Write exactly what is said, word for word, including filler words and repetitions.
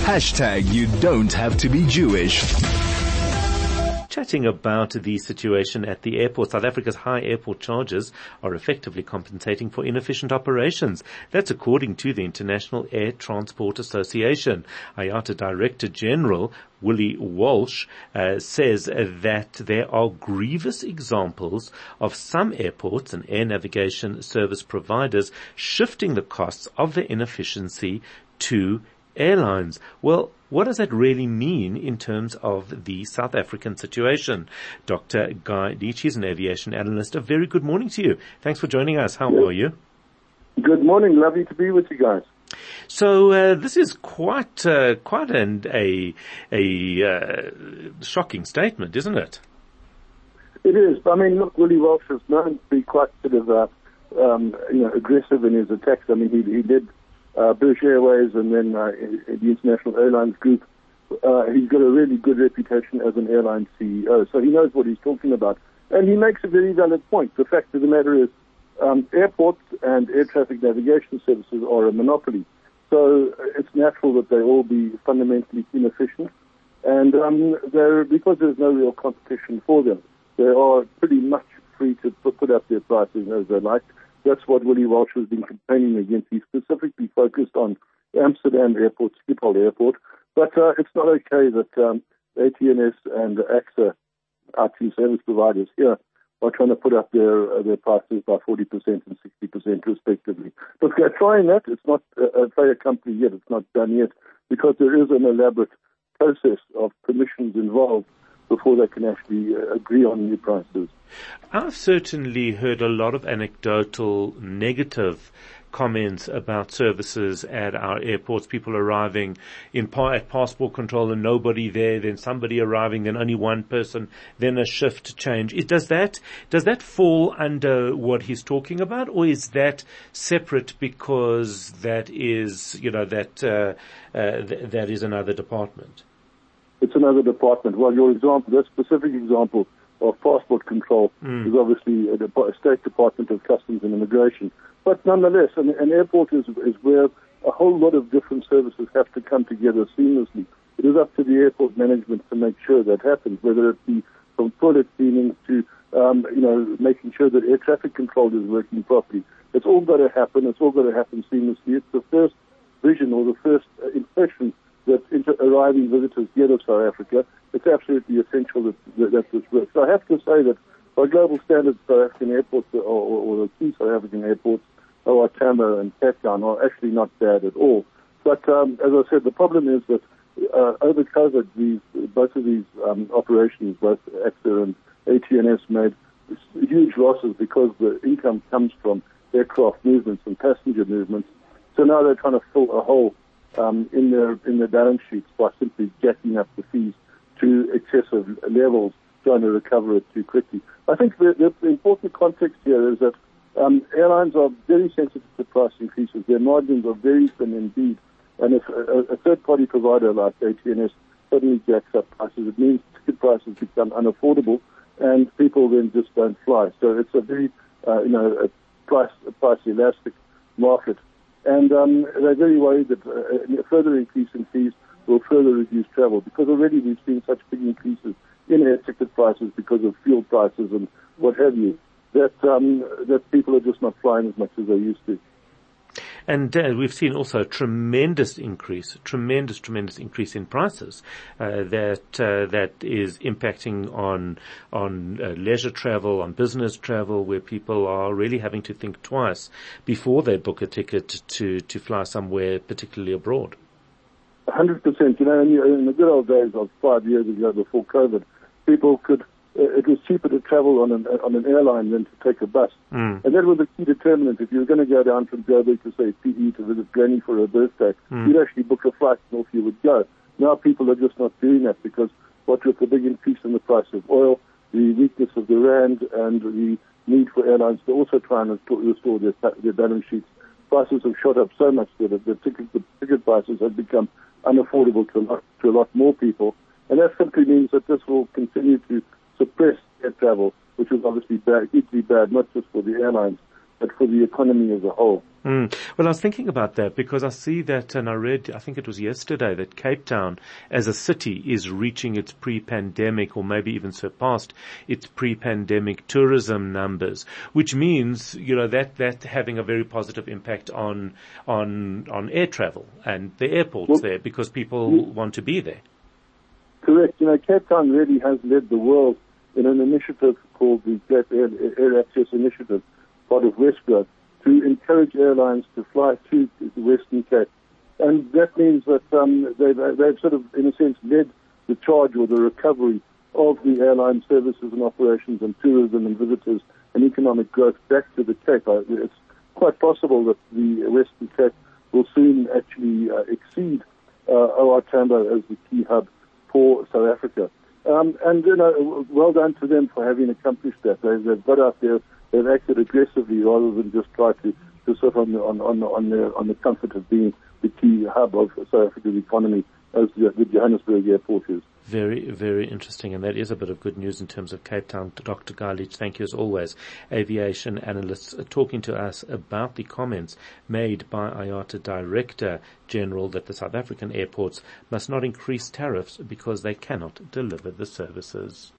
Hashtag you don't have to be Jewish. Chatting about the situation at the airport. South Africa's high airport charges are effectively compensating for inefficient operations. That's according to the International Air Transport Association. I A T A Director General Willie Walsh uh, says that there are grievous examples of some airports and air navigation service providers shifting the costs of their inefficiency to airlines. Well, what does that really mean in terms of the South African situation? Doctor Guy Leach is an aviation analyst. A very good morning to you. Thanks for joining us. How are you? Good morning. Lovely to be with you guys. So uh, this is quite uh, quite an, a a uh, shocking statement, isn't it? It is. I mean, look, Willie Walsh is known to be quite sort of uh, um, you know aggressive in his attacks. I mean, he he did. Uh, British Airways and then uh, the International Airlines Group. Uh, he's got a really good reputation as an airline C E O, so he knows what he's talking about. And he makes a very valid point. The fact of the matter is um, airports and air traffic navigation services are a monopoly. So it's natural that they all be fundamentally inefficient. And um, they're, because there's no real competition for them, they are pretty much free to put up their prices as they like. That's what Willie Walsh has been campaigning against. He specifically focused on Amsterdam Airport, Schiphol Airport. But uh, it's not okay that um, A T N S and A X A, our two service providers here, are trying to put up their uh, their prices by forty percent and sixty percent respectively. But they're trying that. It's not a fait accompli yet. It's not done yet because there is an elaborate process of permissions involved before they can actually uh, agree on new prices. I've certainly heard a lot of anecdotal negative comments about services at our airports, people arriving in par- at passport control and nobody there, then somebody arriving, then only one person, then a shift change. It, does that does that fall under what he's talking about, or is that separate because that is, you know, that uh, uh, th- that is another department? It's another department. Well, your example, that specific example of passport control mm. is obviously a, a State Department of Customs and Immigration. But nonetheless, an, an airport is, is where a whole lot of different services have to come together seamlessly. It is up to the airport management to make sure that happens, whether it be from toilet cleaning to, um, you know, making sure that air traffic control is working properly. It's all got to happen. It's all got to happen seamlessly. It's the first vision or the first uh, impression that inter- arriving visitors get of South Africa. It's absolutely essential that, that, that this works. So I have to say that by global standards, South African airports, or, or, or the key South African airports, O R Tambo and Cape Town, are actually not bad at all. But um, as I said, the problem is that uh, over COVID, these both of these um, operations, both A X A and A T N S, made huge losses because the income comes from aircraft movements and passenger movements. So now they're trying to fill a hole Um, in their in their balance sheets by simply jacking up the fees to excessive levels, trying to recover it too quickly. I think the, the, the important context here is that um, airlines are very sensitive to price increases. Their margins are very thin indeed. And if a, a third-party provider like A T N S suddenly jacks up prices, it means ticket prices become unaffordable, and people then just don't fly. So it's a very, uh, you know, a price a price elastic market. And um, they're very worried that uh, a further increase in fees will further reduce travel, because already we've seen such big increases in air ticket prices because of fuel prices and what have you, that um, that people are just not flying as much as they used to. And uh, we've seen also a tremendous increase, tremendous, tremendous increase in prices uh, that uh, that is impacting on on uh, leisure travel, on business travel, where people are really having to think twice before they book a ticket to to fly somewhere, particularly abroad. A hundred percent. You know, in, in the good old days of five years ago, before COVID, people could. It was cheaper to travel on an on an airline than to take a bus, mm. and that was a key determinant. If you were going to go down from Joburg to say P E to visit Granny for her birthday, mm. you'd actually book a flight and off you would go. Now people are just not doing that because what with the big increase in the price of oil, the weakness of the rand, and the need for airlines to also try and restore their their balance sheets, prices have shot up so much that the ticket the ticket prices have become unaffordable to a lot to a lot more people, and that simply means that this will continue to suppress air travel, which is obviously bad, equally bad, not just for the airlines, but for the economy as a whole. Mm. Well, I was thinking about that because I see that, and I read, I think it was yesterday, that Cape Town as a city is reaching its pre-pandemic or maybe even surpassed its pre-pandemic tourism numbers, which means, you know, that, that having a very positive impact on, on, on air travel and the airports well, there because people yeah. want to be there. Correct. You know, Cape Town really has led the world in an initiative called the Cape Air, Air Access Initiative, part of WestGov, to encourage airlines to fly to the Western Cape. And that means that um, they've, they've sort of, in a sense, led the charge or the recovery of the airline services and operations and tourism and visitors and economic growth back to the Cape. It's quite possible that the Western Cape will soon actually uh, exceed uh, O R Tambo as the key hub for South Africa. Um, and, you know, well done to them for having accomplished that. They, they've got out there, they've acted aggressively rather than just try to, to sit on the, on, on, on, the, on the comfort of being the key hub of South Africa's economy as the, the Johannesburg airport is. Very, very interesting, and that is a bit of good news in terms of Cape Town. Doctor Guy Leach, thank you as always. Aviation analysts talking to us about the comments made by I A T A Director General that the South African airports must not increase tariffs because they cannot deliver the services.